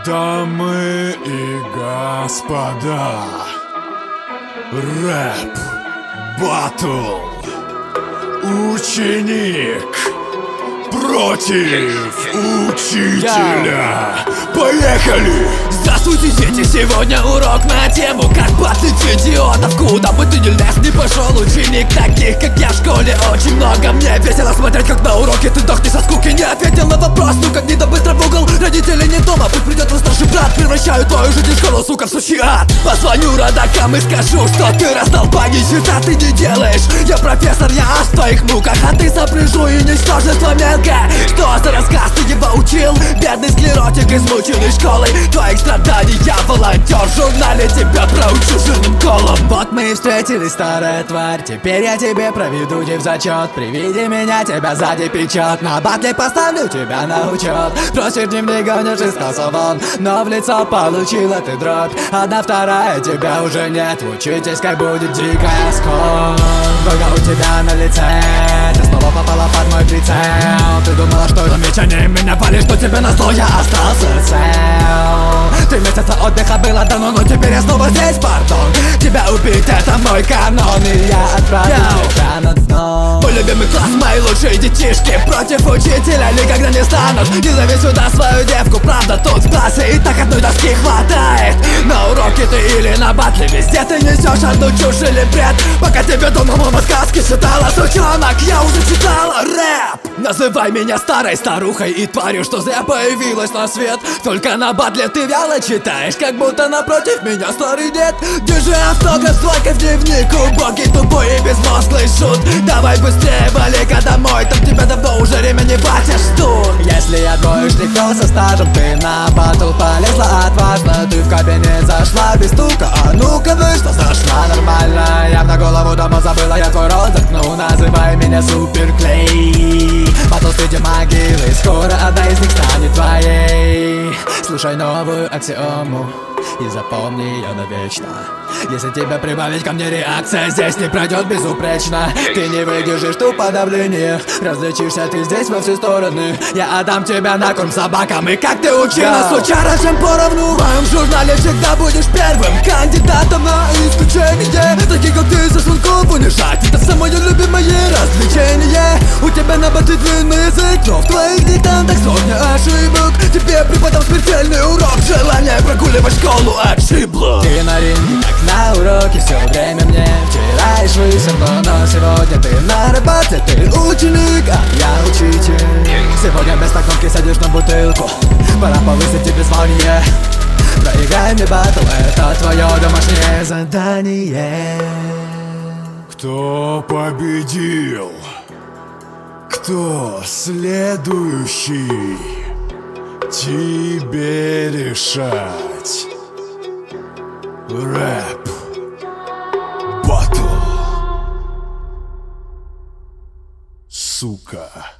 Дамы и господа, рэп батл. Ученик против учителя. Поехали! Здравствуйте, дети! Сегодня урок на тему как батлить идиотов. Куда бы ты ни лез, не пошел ученик. Таких как я в школе очень много. Мне весело смотреть, как на уроке ты дохнешь со скуки. Не ответил на вопрос, ну как не-то быстро в угол. Родители не дома, пусть придет твой старший брат. Превращаю твою жизнь в школу, сука, в сущий ад. Позвоню родакам и скажу, что ты раздолбай, ничего ты не делаешь. Я профессор, я аж в твоих муках, а ты сопряжу и ничтожество мелкое. Что за рассказ ты его учил? Бедный склеротик, измученный школой твоих страданий. Я волонтер, в журнале тебя проучу жирным колом. Вот мы и встретились, старая тварь. Теперь я тебе проведу зачет. При виде меня тебя сзади печет. На батле поставлю тебя на учет. Просишь дневник, гонишь из класса вон, но в лицо получила ты дробь. Одна, вторая, тебя уже нет. Учитесь, как будет дикая скорбь. Только у тебя на лице ты снова попала под мой прицел. Ты думала, что замечанием меня палишь, что тебе назло я остался цел. 3 месяца отдыха было давно, но теперь я снова здесь, пардон. Тебя убить это мой канон, и я отправлю тебя на дно. Мой любимый класс, мои лучшие детишки. Против учителя никогда не станут. Не зови сюда свою девку, правда тут в классе и так одной доски хватает. На уроке ты или на батле, везде ты несешь одну чушь или бред. Пока тебе дома мама сказки читала, сучонок, я уже читала рэп. Называй меня старой старухой и тварью, что зря появилась на свет. Только на батле ты вяло читаешь, как будто напротив меня старый дед. Держи автограф, двойка в дневник, убогий, тупой и безмозглый шут. Давай быстрее, вали-ка домой, там тебя давно уже ремень и батя ждут. Если я двоечник, то со стажем ты на батл полезла отважно. Ты в кабинет зашла без стука, а ну-ка вышла, зашла нормально. Я на голову дома забыла, я твой рот заткну. Называй меня суперклей. Батл среди могилы, скоро одна из них станет твоей. Слушай новую аксиому и запомни ее навечно. Если тебя прибавить ко мне, реакция здесь не пройдет безупречно. Ты не выдержишь тупо давление, различишься ты здесь во все стороны. Я отдам тебя на корм собакам, и как ты учил нас, учара, всем поровну. В моем журнале всегда будешь первым кандидатом на исключение. Такие как ты со звонков унижать, это самое любимое развлечение. У тебя на батле длинный язык, но в твоих диктантах сотня ошибок. Тебе преподал смертельный урок, желание прогуливать школу отшибло. Ты на ринге, как на уроке, все время мне втираешь высерно. Но сегодня ты на работе, ты ученик, а я учитель. Сегодня без кнопки садишь на бутылку, пора повысить тебе звание. Проиграй мне батл, это твое домашнее задание. Кто победил? Кто следующий? Тебе решать. Рэп батл. Сука.